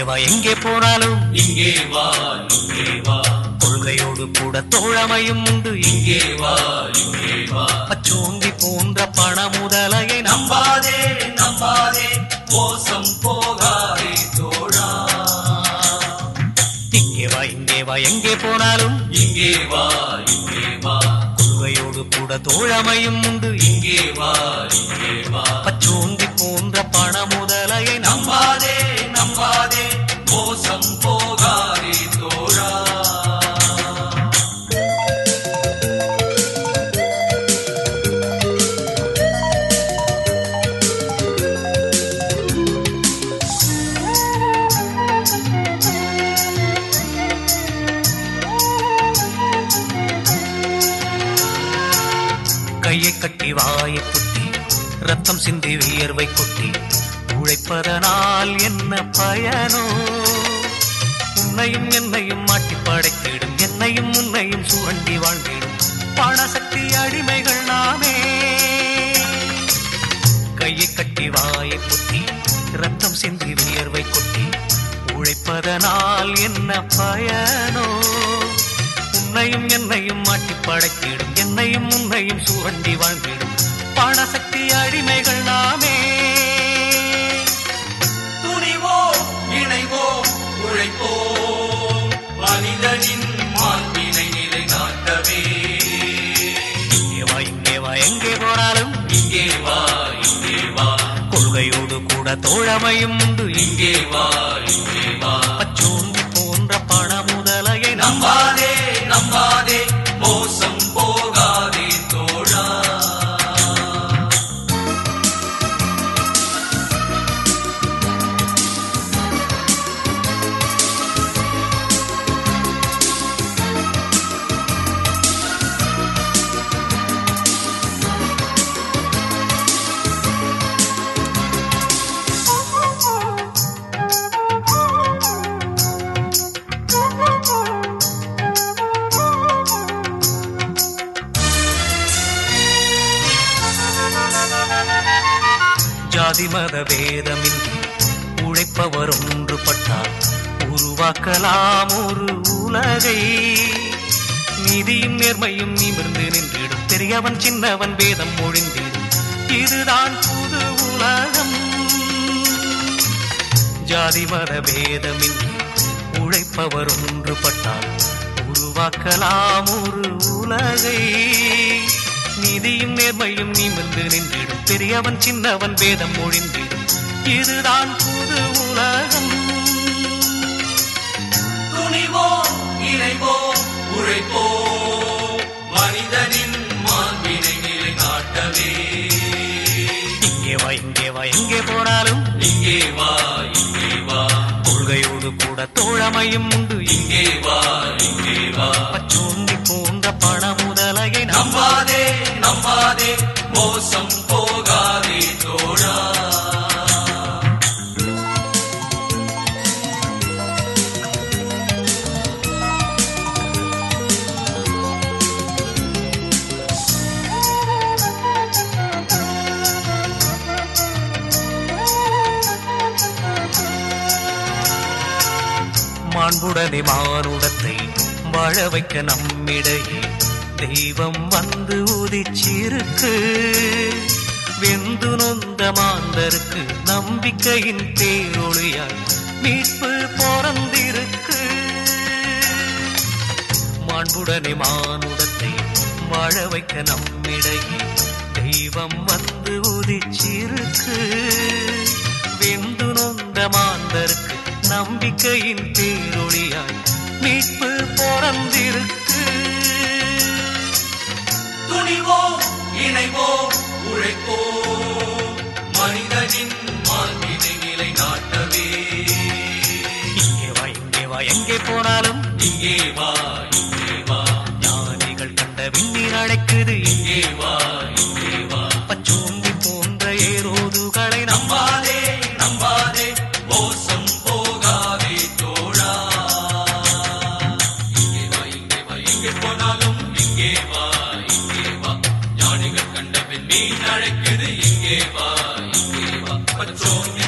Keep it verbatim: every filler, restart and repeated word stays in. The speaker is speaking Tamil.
வா எங்கே போனாலும் இங்கே வா இங்கே வா கொள்கையோடு கூட தோழமையும் உண்டு இங்கே வா இங்கே வா பச்சோந்தி போன்ற பண முதலையை நம்பாதே நம்பாதே மோசம் போகாதே தோழா இங்கே வா இங்கே வா எங்கே போனாலும் இங்கே வா இங்கே வா கொள்கையோடு கூட தோழமையும் உண்டு இங்கே வா இங்கே வா பச்சோந்தி போன்ற பண முதலையை நம்பாதே நம்பாதே மோசம் போகாதே தோழா கையை கட்டி வாயை புத்தி ரத்தம் சிந்தி வியர்வை கொட்டி உழைப்பதனால் என்ன பயனோ உன்னையும் என்னையும் மாட்டி படைத்திடும் என்னையும் உன்னையும் சுரண்டி வாழ்ந்திடும் பணசக்தி அடிமைகள் நாமே கையை கட்டி வாயை புத்தி ரத்தம் சிந்தி வியர்வை கொட்டி உழைப்பதனால் என்ன பயனோ உன்னையும் என்னையும் மாட்டி படைத்திடும் என்னையும் உன்னையும் சுரண்டி வாழ்ந்திடும் பணசக்தி அடிமைகள் நாமே துணிவோம் இணைவோம் உழைப்போம் மனிதனின் மாண்பினை நிலைநாட்டவே இங்கே வா இங்கே வா எங்கே போனாலும் இங்கே வா இங்கே வா கொள்கையோடு கூட தோழமையும் உண்டு இங்கே வா இங்கே வா பச்சோந்தி போன்ற பண முதலையை நம்பாதே நம்பாதே மோசம் போகாதே தோழா ஜாதி மத வேதமின்றி உழைப்பவர் ஒன்றுபட்டால் உருவாக்கலாம் ஒரு உலகை நீதியும் நேர்மையும் நிமிர்ந்து நின்றிடும் பெரியவன் சின்னவன் வேதம் ஒழிந்திடும் இதுதான் புது உலகம் ஜாதி மத வேதமின்றி உழைப்பவர் ஒன்றுபட்டால் உருவாக்கலாம் ஒரு உலகை நீதியும் நேர்மையும் நிமிர்ந்து நின்றிடும் பெரியவன் சின்னவன் வேதம் ஒழிந்திடும் இதுதான் புது உலகம் துணிவோம் இணைவோம் உழைப்போம் மனிதனின் மாண்பினை நிலைநாட்டவே இங்கே வா இங்கே வா எங்கே போனாலும் இங்கே வா இங்கே வா கொள்கையோடு கூட தோழமையும் உண்டு இங்கே வா இங்கே வா பச்சோந்தி போன்ற பண முதலையை நம்பாதே நம்பாதே மோசம் போகாதே தோழா மாண்புடனே மானுடத்தை வாழ வைக்க நம்மிடையே தெய்வம் வந்து உதிச்சிருக்கு வெந்து நொந்த மாந்தருக்கு நம்பிக்கையின் பேரொழியாய் மீட்பு பிறந்திருக்கு மாண்புடனே மானுடத்தை வாழ வைக்க நம்மிடையே தெய்வம் வந்து உதிச்சிருக்கு வெந்து நொந்த மாந்தருக்கு நம்பிக்கையின் பேரொழியாய் மீட்பு பிறந்திருக்கு துணிவோம் இணைவோம் உழைப்போம் மனிதனின் மாண்பினை நிலைநாட்டவே இங்கே வா இங்கே வா எங்கே போனாலும் இங்கே வா இங்கே வா ஞானிகள் கண்ட விண்ணீர் அழைக்குது இங்கே வா இங்கே வா பச்சோந்தி போன்ற ஏரோதுகளை நம்பாதே நம்பாதே மோசம் போகாதே தோழா இங்கே வா இங்கே வா எங்கே போனாலும் இங்கே வா இங்கே வா ஞானிகள் கண்ட பெண் மீன் அழைக்குது இங்கே வா இங்கே வா பச்சோந்தி